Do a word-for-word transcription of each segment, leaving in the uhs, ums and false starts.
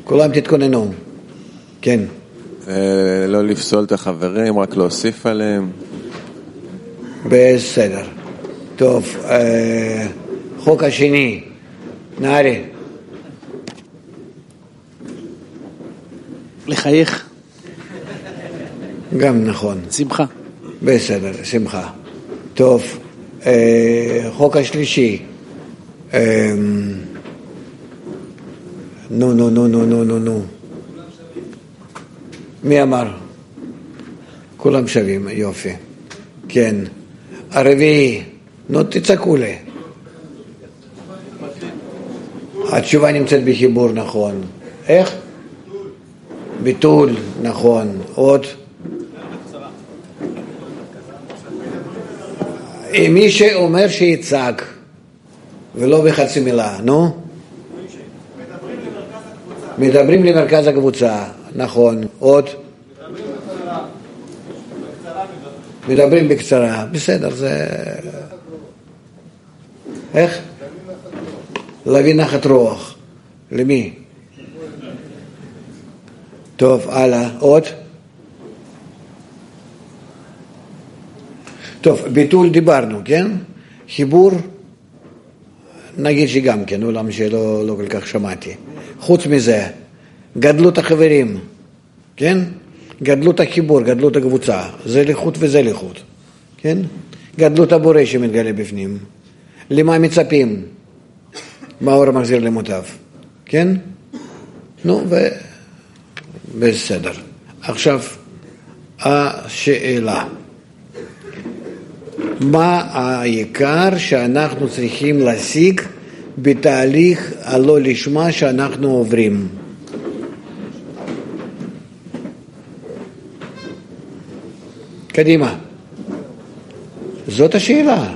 כולם תתכוננו. כן. לא לפסול את החברים, רק להוסיף עליהם. בסדר. טוב, חוק השני, נערי. לחייך. גם נכון. שמחה. בסדר, שמחה. טוב, חוק השלישי. נו, נו, נו, נו, נו, נו, נו. מי אמר? כולם שווים, יופי. כן. הרביעי, נו תצעקו לי. התשובה נמצאת בחיבור, נכון. איך? ביטול, נכון. עוד? מי שאומר שיצעק, ולא בחצי מילה, נו? מדברים למרכז הקבוצה, נכון. עוד? מדברים בקצרה, בסדר, זה... איך? להביא נחת רוח. למי? טוב, הלאה. עוד? טוב, ביטול דיברנו, כן? חיבור, נגיד שגם כן, אולם שלא לא כל כך שמעתי. חוץ מזה, גדלות החברים, כן? גדלות החיבור, גדלות הקבוצה, זה לחוט וזה לחוט, כן? גדלות הבורא שמתגלה בפנים. למה מצפים? מה האור מחזיר למוטב, כן? נו, ו... בסדר. עכשיו, השאלה. מה העיקר שאנחנו צריכים להשיג בתהליך הלא לשמה שאנחנו עוברים? קדימה. זאת השאלה.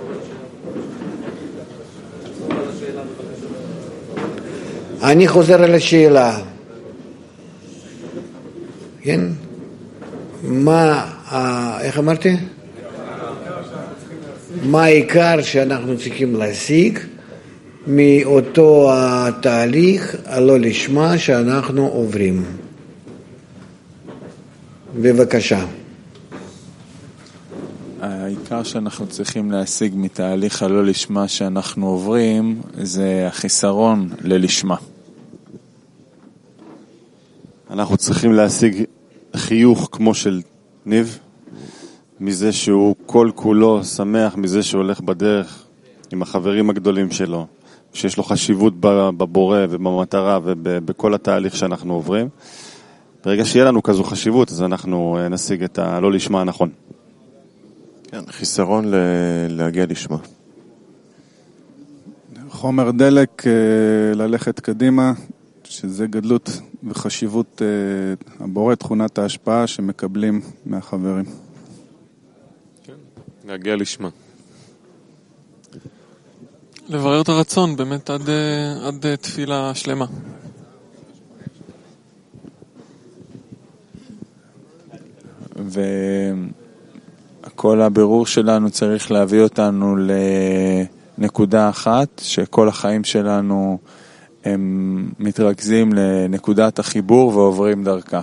אני חוזר על השאלה. כן? מה, איך אמרתי? מה העיקר שאנחנו צריכים להשיג מאותו התהליך הלא לשמה שאנחנו עוברים? בבקשה. העיקר שאנחנו צריכים להשיג מתהליך הלא לשמה שאנחנו עוברים זה החיסרון ללשמה. אנחנו צריכים להשיג חיוך כמו של ניב, מזה שהוא כל כולו שמח, מזה שהוא הולך בדרך עם החברים הגדולים שלו, שיש לו חשיבות בבורא ובמטרה ובכל התהליך שאנחנו עוברים. ברגע שיהיה לנו כזו חשיבות, אז אנחנו נשיג את הלא לשמה הנכון. כן, חיסרון ל... להגיע לשמה. חומר דלק, ללכת קדימה, שזה גדלות וחשיבות הבורא, תכונת ההשפעה שמקבלים מהחברים. כן, להגיע לשמה. לברר את הרצון באמת עד, עד תפילה שלמה. וכל הבירור שלנו צריך להביא אותנו לנקודה אחת, שכל החיים שלנו הם מתרכזים לנקודת החיבור ועוברים דרכה.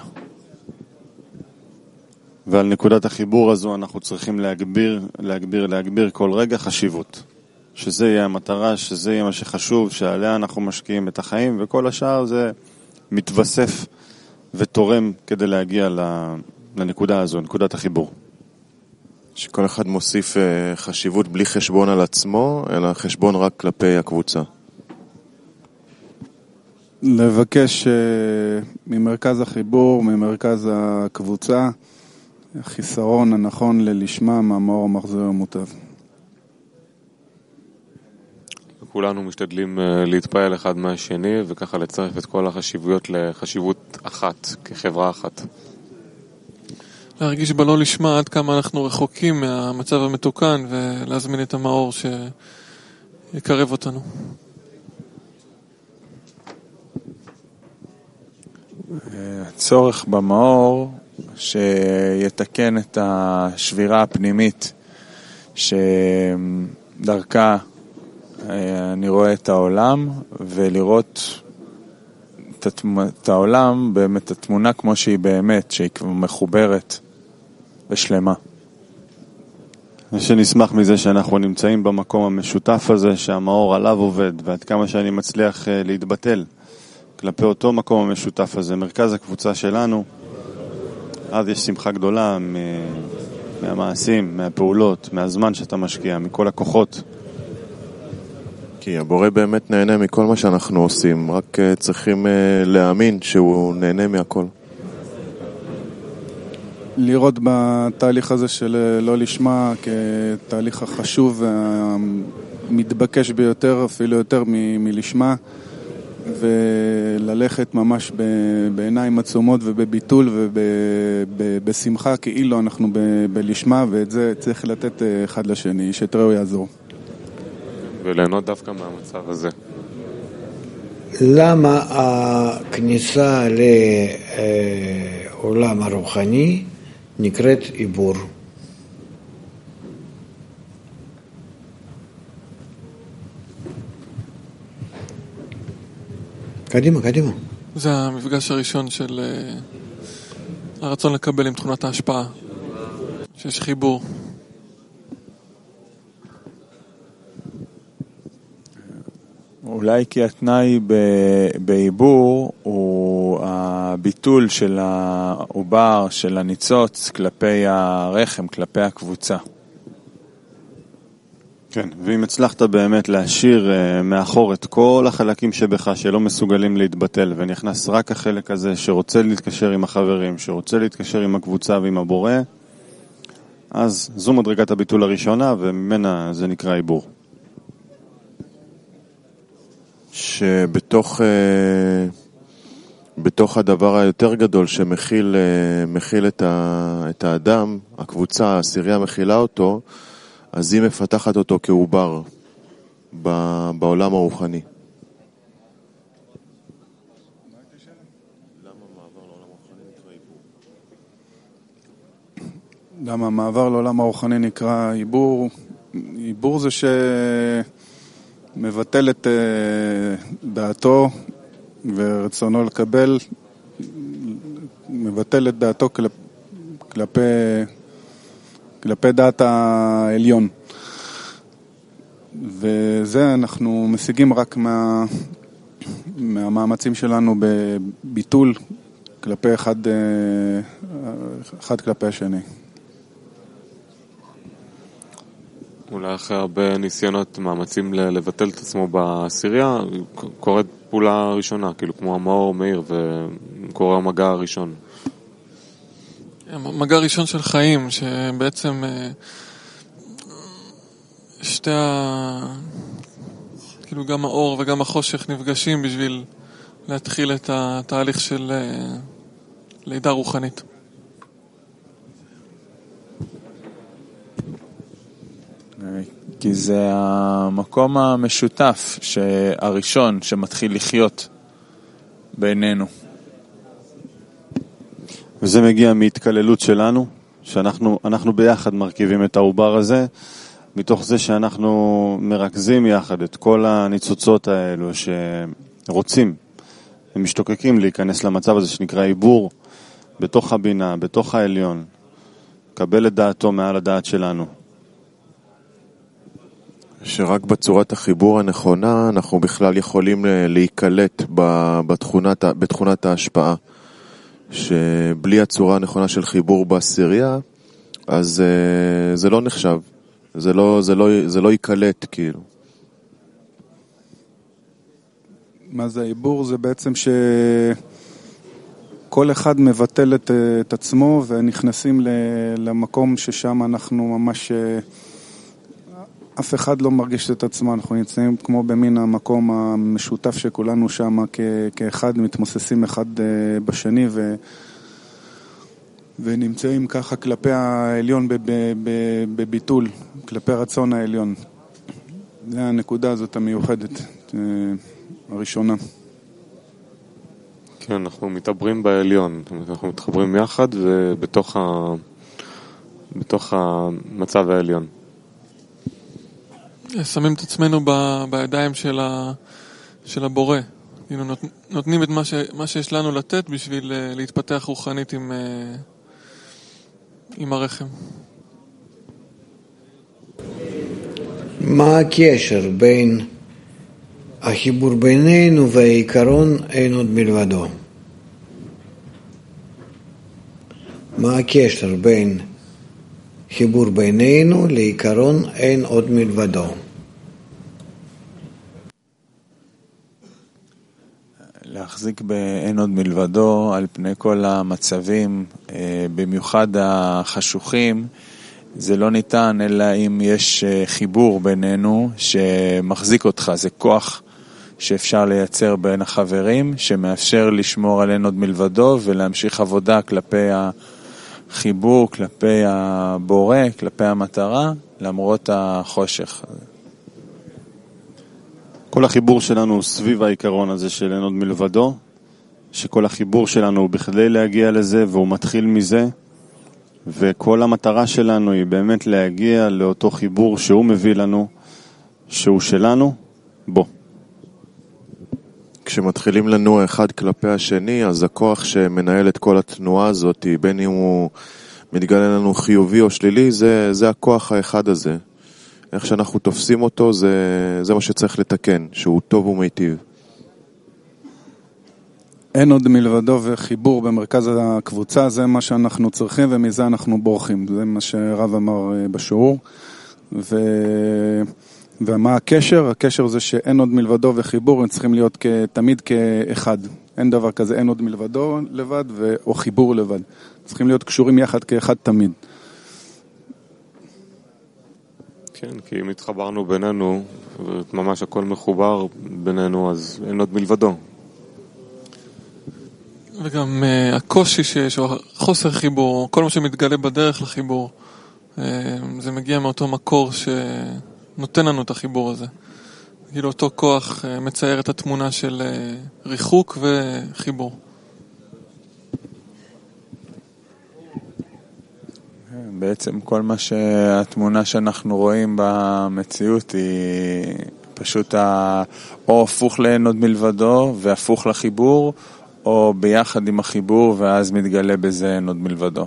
ועל נקודת החיבור הזו אנחנו צריכים להגביר, להגביר, להגביר כל רגע חשיבות. שזה יהיה המטרה, שזה יהיה מה שחשוב, שעליה אנחנו משקיעים את החיים, וכל השאר זה מתווסף ותורם כדי להגיע לנקודה הזו, נקודת החיבור. שכל אחד מוסיף חשיבות בלי חשבון על עצמו, אלא חשבון רק כלפי הקבוצה. לבקש ממרכז החיבור, ממרכז הקבוצה, החיסרון הנכון ללשמה מהמאור המחזיר המוטב. כולנו משתדלים להתפעל אחד מהשני, וככה לצרף את כל החשיבויות לחשיבות אחת, כחברה אחת. להרגיש בלא לשמה עד כמה אנחנו רחוקים מהמצב המתוקן, ולהזמין את המאור שיקרב אותנו. הצורך במאור שיתקן את השבירה הפנימית שדרכה אני רואה את העולם, ולראות את, התמ... את העולם, באמת התמונה כמו שהיא באמת, שהיא מחוברת ושלמה. שנשמח מזה שאנחנו נמצאים במקום המשותף הזה, שהמאור עליו עובד, ועד כמה שאני מצליח להתבטל כלפי אותו מקום המשותף הזה, מרכז הקבוצה שלנו, אז יש שמחה גדולה מהמעשים, מהפעולות, מהזמן שאתה משקיע, מכל הכוחות. כי הבורא באמת נהנה מכל מה שאנחנו עושים, רק צריכים להאמין שהוא נהנה מהכל. לראות בתהליך הזה של לא לשמה כתהליך החשוב והמתבקש ביותר, אפילו יותר מ- מלשמה, וללכת ממש בעיניים עצומות ובביטול ובשמחה, כאילו אנחנו ב- בלשמה, ואת זה צריך לתת אחד לשני, שתראו יעזור. וליהנות דווקא מהמצב הזה. למה הכניסה לעולם הרוחני נקראת עיבור? קדימה, קדימה. זה המפגש הראשון של הרצון לקבל עם תכונת ההשפעה, שיש חיבור. אולי כי התנאי בעיבור הוא הביטול של העובר, של הניצוץ כלפי הרחם, כלפי הקבוצה. כן, ואם הצלחת באמת להשאיר מאחור את כל החלקים שבך שלא מסוגלים להתבטל, ונכנס רק החלק הזה שרוצה להתקשר עם החברים, שרוצה להתקשר עם הקבוצה ועם הבורא, אז זו מדרגת הביטול הראשונה, וממנה זה נקרא עיבור. שבתוך בתוך הדבר היותר גדול שמכיל מכיל את, ה, את האדם, הקבוצה, העשירייה מכילה אותו, אז היא מפתחת אותו כעובר בעולם הרוחני. למה המעבר לעולם הרוחני נקרא עיבור? עיבור זה שמבטל את דעתו ורצונו לקבל, מבטל את דעתו כלפי כלפי דעת העליון. וזה אנחנו משיגים רק מה, מהמאמצים שלנו בביטול כלפי אחד, אחד כלפי השני. אולי אחרי הרבה ניסיונות, מאמצים לבטל את עצמו בעשירייה, קורית פעולה ראשונה, כאילו כמו המאור מאיר, וקורה המגע הראשון. מגע ראשון של חיים, שבעצם שתי ה... כאילו גם האור וגם החושך נפגשים בשביל להתחיל את התהליך של לידה רוחנית. כי זה המקום המשותף הראשון שמתחיל לחיות בינינו. וזה מגיע מהתקללות שלנו, שאנחנו אנחנו ביחד מרכיבים את העובר הזה, מתוך זה שאנחנו מרכזים יחד את כל הניצוצות האלו שרוצים, הם משתוקקים להיכנס למצב הזה שנקרא עיבור, בתוך הבינה, בתוך העליון, קבל את דעתו מעל הדעת שלנו. שרק בצורת החיבור הנכונה אנחנו בכלל יכולים להיקלט בתכונת, בתכונת ההשפעה. שבלי הצורה הנכונה של חיבור בעשירייה, אז uh, זה לא נחשב. זה לא, זה לא, זה לא יקלט, כאילו. מה זה העיבור? זה בעצם שכל אחד מבטל את, את עצמו ונכנסים למקום ששם אנחנו ממש... אף אחד לא מרגיש את עצמו, אנחנו נמצאים כמו במין המקום המשותף שכולנו שם כ- כאחד, מתמוססים אחד בשני ו... ונמצאים ככה כלפי העליון בביטול, כלפי רצון העליון. זה הנקודה הזאת המיוחדת, הראשונה. כן, אנחנו מתעברים בעליון, אנחנו מתחברים יחד ובתוך ה... בתוך המצב העליון. שמים את עצמנו ב... בידיים של, ה... של הבורא, כאילו נות, נותנים את מה, ש, מה שיש לנו לתת בשביל uh, להתפתח רוחנית עם, uh, עם הרחם. מה הקשר בין החיבור בינינו והעיקרון אין עוד מלבדו? מה הקשר בין חיבור בינינו לעיקרון אין עוד מלבדו? להחזיק באין עוד מלבדו על פני כל המצבים, במיוחד החשוכים, זה לא ניתן אלא אם יש חיבור בינינו שמחזיק אותך, זה כוח שאפשר לייצר בין החברים, שמאפשר לשמור על אין עוד מלבדו ולהמשיך עבודה כלפי החיבור, כלפי הבורא, כלפי המטרה, למרות החושך. כל החיבור שלנו סביב העיקרון הזה של אין עוד מלבדו, שכל החיבור שלנו הוא בכדי להגיע לזה והוא מתחיל מזה, וכל המטרה שלנו היא באמת להגיע לאותו חיבור שהוא מביא לנו, שהוא שלנו, בו. כשמתחילים לנוע אחד כלפי השני, אז הכוח שמנהל את כל התנועה הזאת, בין אם הוא מתגלה לנו חיובי או שלילי, זה, זה הכוח האחד הזה. איך שאנחנו תופסים אותו, זה, זה מה שצריך לתקן, שהוא טוב ומיטיב. אין עוד מלבדו וחיבור במרכז הקבוצה, זה מה שאנחנו צריכים ומזה אנחנו בורחים. זה מה שרב אמר בשיעור. ו... ומה הקשר? הקשר זה שאין עוד מלבדו וחיבור, הם צריכים להיות כ... תמיד כאחד. אין דבר כזה, אין עוד מלבדו לבד ו... או חיבור לבד. צריכים להיות קשורים יחד כאחד תמיד. כן, כי אם התחברנו בינינו, וממש הכל מחובר בינינו, אז אין עוד מלבדו. וגם uh, הקושי שיש, או חוסר חיבור, כל מה שמתגלה בדרך לחיבור, uh, זה מגיע מאותו מקור שנותן לנו את החיבור הזה. כאילו אותו כוח uh, מצייר את התמונה של uh, ריחוק וחיבור. בעצם כל מה שהתמונה שאנחנו רואים במציאות היא פשוט או הפוך לאין עוד מלבדו והפוך לחיבור, או ביחד עם החיבור ואז מתגלה בזה אין עוד מלבדו.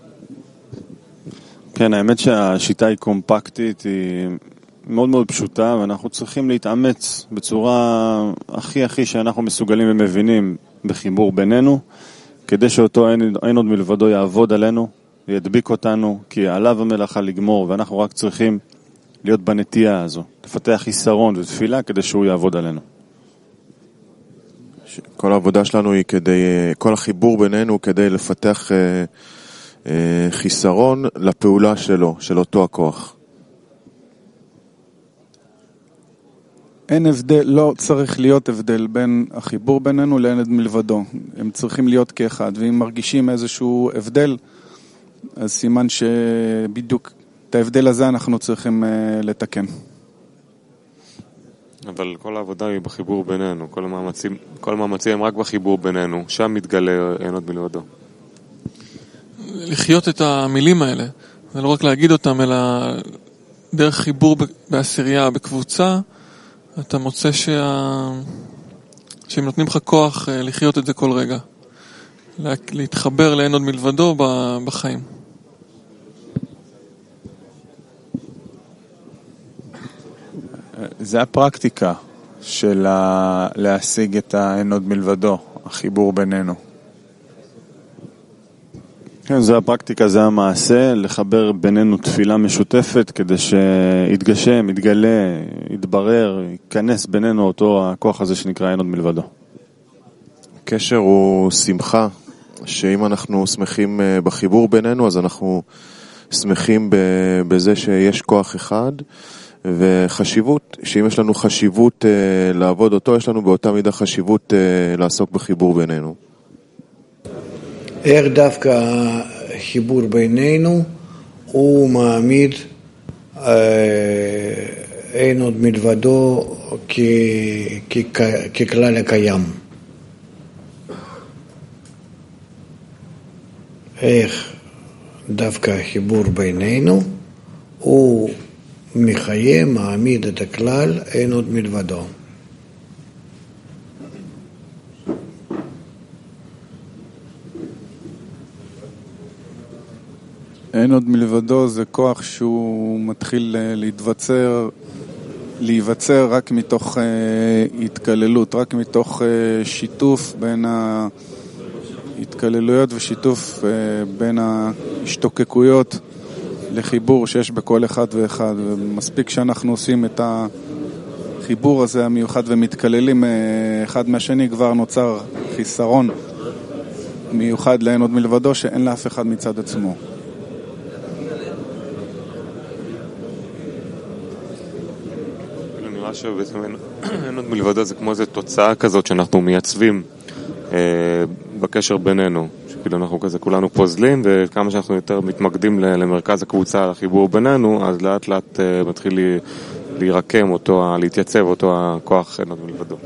כן, האמת שהשיטה היא קומפקטית, היא מאוד מאוד פשוטה, ואנחנו צריכים להתאמץ בצורה הכי הכי שאנחנו מסוגלים ומבינים בחיבור בינינו, כדי שאותו אין, אין עוד מלבדו יעבוד עלינו, ידביק אותנו, כי עליו המלאכה לגמור, ואנחנו רק צריכים להיות בנטייה הזו, לפתח חיסרון ותפילה כדי שהוא יעבוד עלינו. כל העבודה שלנו היא כדי, כל החיבור בינינו כדי לפתח אה, אה, חיסרון לפעולה שלו, של אותו הכוח. אין הבדל, לא צריך להיות הבדל בין החיבור בינינו לאין עוד מלבדו. הם צריכים להיות כאחד, ואם מרגישים איזשהו הבדל, אז סימן שבדיוק את ההבדל הזה אנחנו צריכים uh, לתקן. אבל כל העבודה היא בחיבור בינינו, כל המאמצים, כל המאמצים הם רק בחיבור בינינו, שם מתגלה אין עוד מלבדו. לחיות את המילים האלה, זה לא רק להגיד אותם, אלא דרך חיבור בעשירייה, בקבוצה, אתה מוצא שה... שהם נותנים לך כוח לחיות את זה כל רגע. להתחבר לאין עוד מלבדו בחיים. זה הפרקטיקה של ה... להשיג את האין עוד מלבדו, החיבור בינינו. כן, זה הפרקטיקה, זה המעשה, לחבר בינינו תפילה משותפת כדי שיתגשם, יתגלה, יתברר, ייכנס בינינו אותו הכוח הזה שנקרא אין עוד מלבדו. קשר הוא שמחה, שאם אנחנו שמחים בחיבור בינינו, אז אנחנו שמחים בזה שיש כוח אחד, וחשיבות, שאם יש לנו חשיבות לעבוד אותו, יש לנו באותה מידה חשיבות לעסוק בחיבור בינינו. איך דווקא החיבור בינינו הוא מעמיד אה, אין עוד מלבדו כ, כ, ככלל הקיים. איך דווקא החיבור בינינו הוא מחיה, מעמיד את הכלל אין עוד מלבדו. אין עוד מלבדו זה כוח שהוא מתחיל להתווצר, להיווצר רק מתוך התקללות, רק מתוך שיתוף בין ההתקללויות ושיתוף בין ההשתוקקויות לחיבור שיש בכל אחד ואחד. ומספיק שאנחנו עושים את החיבור הזה המיוחד ומתקללים אחד מהשני, כבר נוצר חיסרון מיוחד לאין עוד מלבדו שאין לאף אחד מצד עצמו. נראה שבעצם אין עוד מלבדו זה כמו איזו תוצאה כזאת שאנחנו מייצבים אה, בקשר בינינו, שכאילו אנחנו כזה כולנו פוזלים, וכמה שאנחנו יותר מתמקדים למרכז הקבוצה, לחיבור בינינו, אז לאט לאט אה, מתחיל לי, להירקם אותו, להתייצב אותו הכוח אין עוד מלבדו.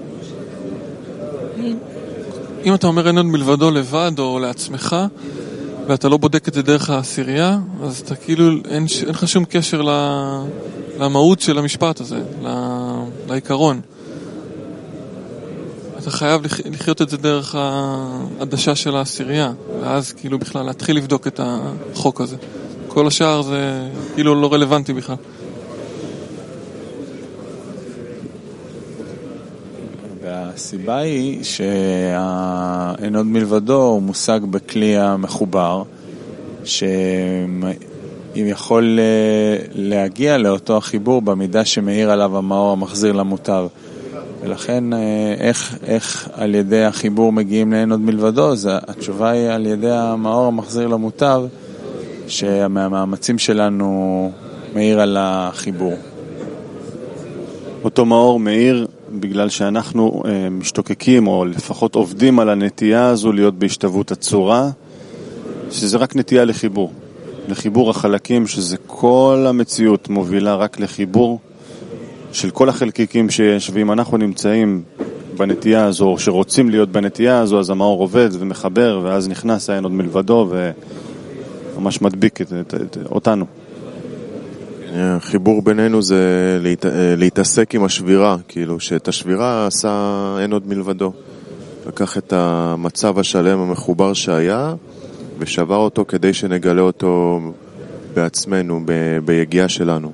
אם אתה אומר אין עוד מלבדו לבד או לעצמך, ואתה לא בודק את זה דרך העשירייה, אז אתה כאילו, אין, אין לך שום קשר ל, למהות של המשפט הזה, ל, לעיקרון. אתה חייב לחיות את זה דרך העדשה של העשירייה, ואז כאילו בכלל להתחיל לבדוק את החוק הזה. כל השאר זה כאילו לא רלוונטי בכלל. והסיבה היא שאין עוד מלבדו הוא מושג בכלי המחובר, שאם יכול להגיע לאותו החיבור במידה שמאיר עליו המאור המחזיר למוטב. ולכן איך, איך על ידי החיבור מגיעים לאין עוד מלבדו? אז התשובה היא על ידי המאור המחזיר למוטב, שהמאמצים שלנו מאיר על החיבור. אותו מאור מאיר בגלל שאנחנו אה, משתוקקים או לפחות עובדים על הנטייה הזו להיות בהשתוות הצורה, שזה רק נטייה לחיבור. לחיבור החלקים, שזה כל המציאות מובילה רק לחיבור של כל החלקיקים שיש, ואם אנחנו נמצאים בנטייה הזו, או שרוצים להיות בנטייה הזו, אז המאור עובד ומחבר, ואז נכנס אין עוד מלבדו וממש מדביק את, את, את, אותנו. החיבור בינינו זה להת... להתעסק עם השבירה, כאילו שאת השבירה עשה אין עוד מלבדו. לקח את המצב השלם המחובר שהיה ושבר אותו כדי שנגלה אותו בעצמנו, ב... ביגיעה שלנו.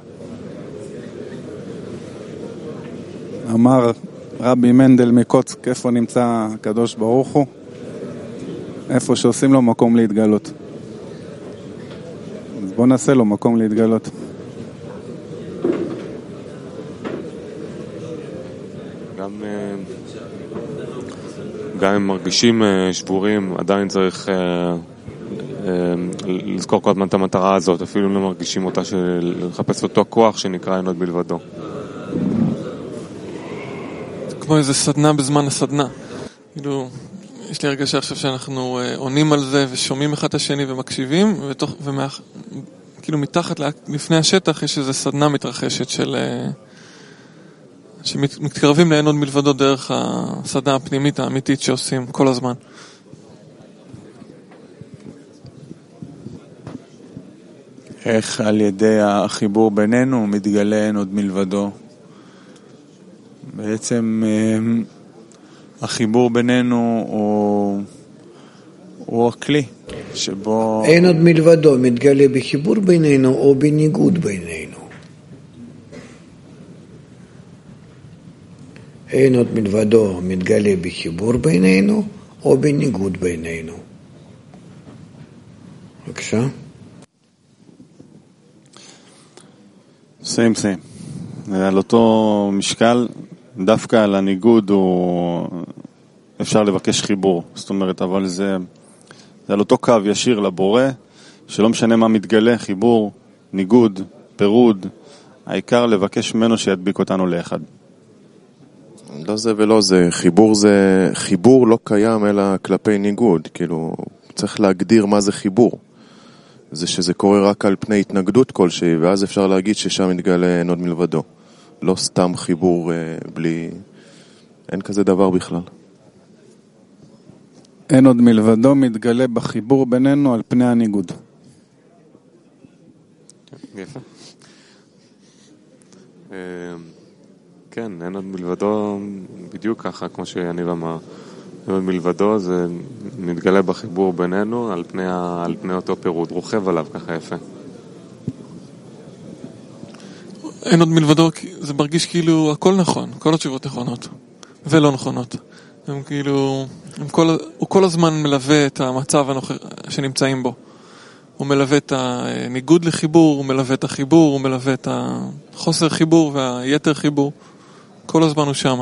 אמר רבי מנדל מקוצק, איפה נמצא הקדוש ברוך הוא? איפה שעושים לו מקום להתגלות. אז בוא נעשה לו מקום להתגלות. גם, גם אם מרגישים שבורים, עדיין צריך לזכור כל הזמן את המטרה הזאת, אפילו אם לא מרגישים אותה, של לחפש אותו כוח שנקרא אין עוד מלבדו. כמו איזה סדנה בזמן הסדנה. כאילו, יש לי הרגשה עכשיו שאנחנו עונים על זה ושומעים אחד את השני ומקשיבים, ותוך, ומאח, כאילו מתחת לפני השטח יש איזה סדנה מתרחשת של שמתקרבים לאין עוד מלבדו דרך הסדנה הפנימית האמיתית שעושים כל הזמן. איך על ידי החיבור בינינו מתגלה אין עוד מלבדו? בעצם החיבור בינינו הוא, הוא הכלי שבו... אין עוד מלבדו מתגלה בחיבור בינינו או בניגוד בינינו. אין עוד מלבדו מתגלה בחיבור בינינו או בניגוד בינינו. בבקשה. סיים סיים. על אותו משקל, דווקא על הניגוד הוא אפשר לבקש חיבור. זאת אומרת, אבל זה, זה על אותו קו ישיר לבורא, שלא משנה מה מתגלה, חיבור, ניגוד, פירוד, העיקר לבקש ממנו שידביק אותנו לאחד. לא זה ולא זה, חיבור זה, חיבור לא קיים אלא כלפי ניגוד, כאילו צריך להגדיר מה זה חיבור. זה שזה קורה רק על פני התנגדות כלשהי, ואז אפשר להגיד ששם מתגלה אין עוד מלבדו. לא סתם חיבור בלי, אין כזה דבר בכלל. אין עוד מלבדו מתגלה בחיבור בינינו על פני הניגוד. יפה. כן, אין עוד מלבדו בדיוק ככה, כמו שיניב אמר. אין עוד מלבדו, זה מתגלה בחיבור בינינו על פני, על פני אותו פירוד, רוכב עליו ככה יפה. אין עוד מלבדו, זה מרגיש כאילו הכל נכון, כל התשובות נכונות ולא נכונות. הם כאילו, הם כל, הוא כל הזמן מלווה את המצב הנוכח, שנמצאים בו. הוא מלווה את הניגוד לחיבור, הוא מלווה את החיבור, הוא מלווה את החוסר חיבור והיתר חיבור. כל הזמן הוא שמה.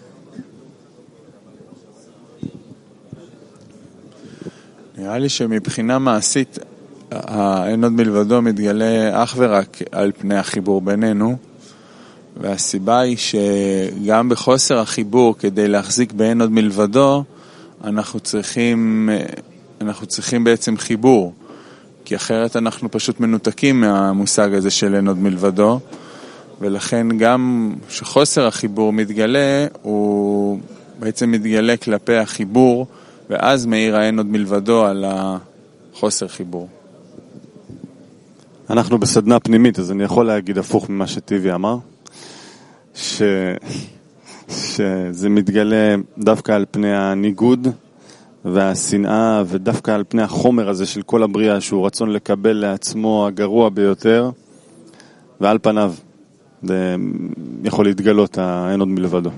נראה לי שמבחינה מעשית, אין עוד מלבדו מתגלה אך ורק על פני החיבור בינינו, והסיבה היא שגם בחוסר החיבור, כדי להחזיק באין עוד מלבדו, אנחנו צריכים, אנחנו צריכים בעצם חיבור, כי אחרת אנחנו פשוט מנותקים מהמושג הזה של אין עוד מלבדו, ולכן גם שחוסר החיבור מתגלה, הוא בעצם מתגלה כלפי החיבור, ואז מאיר האין עוד מלבדו על החוסר חיבור. אנחנו בסדנה פנימית, אז אני יכול להגיד הפוך ממה שטיבי אמר, ש... שזה מתגלה דווקא על פני הניגוד והשנאה, ודווקא על פני החומר הזה של כל הבריאה, שהוא רצון לקבל לעצמו הגרוע ביותר, ועל פניו זה יכול להתגלות האין עוד מלבדו.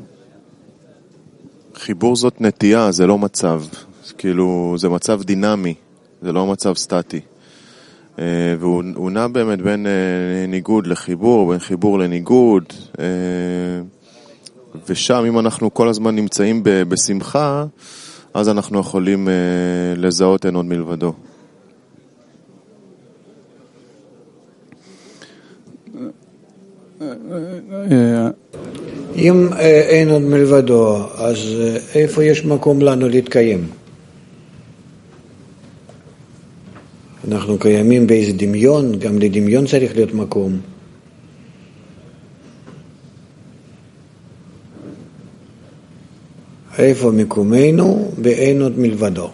חיבור זאת נטייה, זה לא מצב. כאילו, זה מצב דינמי, זה לא מצב סטטי. והוא נע באמת בין ניגוד לחיבור, בין חיבור לניגוד, ושם אם אנחנו כל הזמן נמצאים בשמחה, אז אנחנו יכולים לזהות אין עוד מלבדו. אם אין עוד מלבדו, אז איפה יש מקום לנו להתקיים? אנחנו קיימים באיזה דמיון, גם לדמיון צריך להיות מקום. איפה מקומנו באין עוד מלבדו?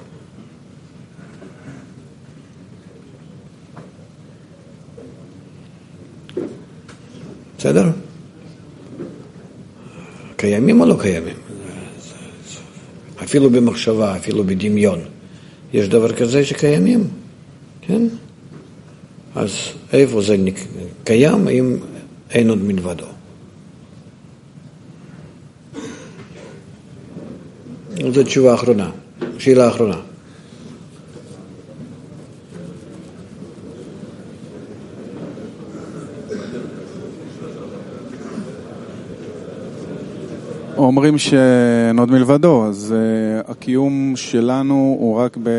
בסדר? קיימים או לא קיימים? אפילו במחשבה, אפילו בדמיון. יש דבר כזה שקיימים? כן? אז איפה זה קיים אם אין עוד מלבדו? זו תשובה האחרונה, שאלה האחרונה. אומרים שאין עוד מלבדו, אז uh, הקיום שלנו הוא רק ב...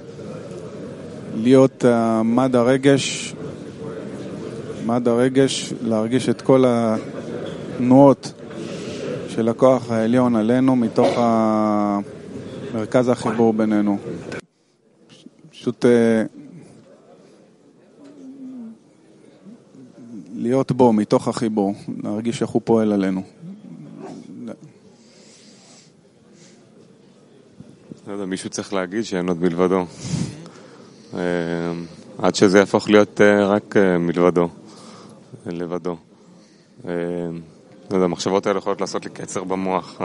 להיות uh, מד הרגש, מד הרגש, להרגיש את כל התנועות של הכוח העליון עלינו מתוך מרכז החיבור בינינו. פשוט uh, להיות בו מתוך החיבור, להרגיש איך הוא פועל עלינו. לא יודע, מישהו צריך להגיד שאין עוד מלבדו. עד שזה יהפוך להיות רק מלבדו, לבדו. לא יודע, המחשבות האלה יכולות לעשות לי קצר במוח.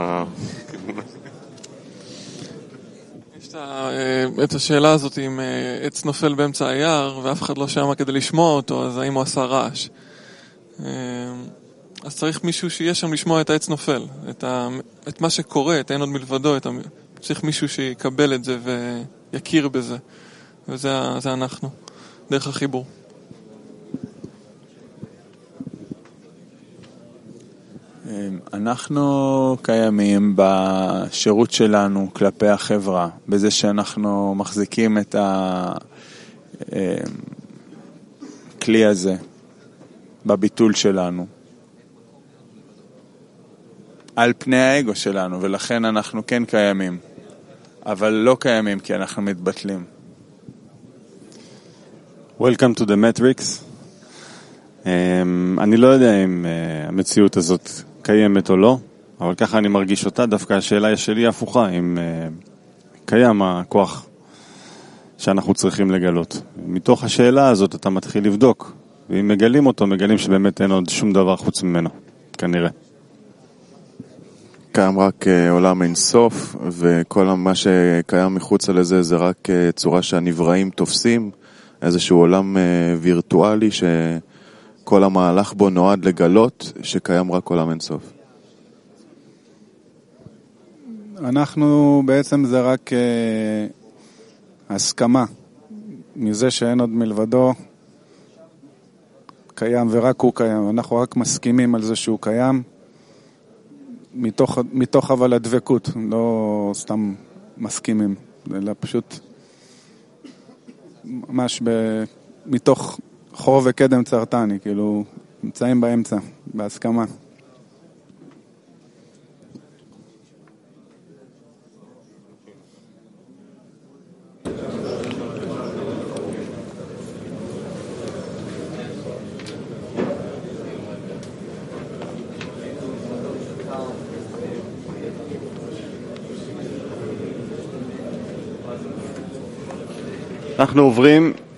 יש את השאלה הזאת אם עץ נופל באמצע היער ואף אחד לא שם כדי לשמוע אותו, אז האם הוא עשה רעש? אז צריך מישהו שיהיה שם לשמוע את העץ נופל, את, ה... את מה שקורה, את אין עוד מלבדו, את ה... צריך מישהו שיקבל את זה ויכיר בזה, וזה זה אנחנו, דרך החיבור. אנחנו קיימים בשירות שלנו כלפי החברה, בזה שאנחנו מחזיקים את הכלי הזה בביטול שלנו על פני האגו שלנו, ולכן אנחנו כן קיימים, אבל לא קיימים כי אנחנו מתבטלים. Welcome to the Matrix. Um, אני לא יודע אם uh, המציאות הזאת קיימת או לא, אבל ככה אני מרגיש אותה. דווקא השאלה שלי הפוכה, אם uh, קיים הכוח שאנחנו צריכים לגלות. מתוך השאלה הזאת אתה מתחיל לבדוק, ואם מגלים אותו, מגלים שבאמת אין עוד שום דבר חוץ ממנו, כנראה. קיים רק עולם אינסוף, וכל מה שקיים מחוץ לזה זה רק צורה שהנבראים תופסים, איזשהו עולם וירטואלי שכל המהלך בו נועד לגלות שקיים רק עולם אינסוף. אנחנו בעצם זה רק הסכמה מזה שאין עוד מלבדו קיים ורק הוא קיים. אנחנו רק מסכימים על זה שהוא קיים מתוך, מתוך אבל הדבקות, לא סתם מסכימים, אלא פשוט ממש ב, מתוך חור וקדם צרטני, כאילו נמצאים באמצע, בהסכמה. אנחנו עוברים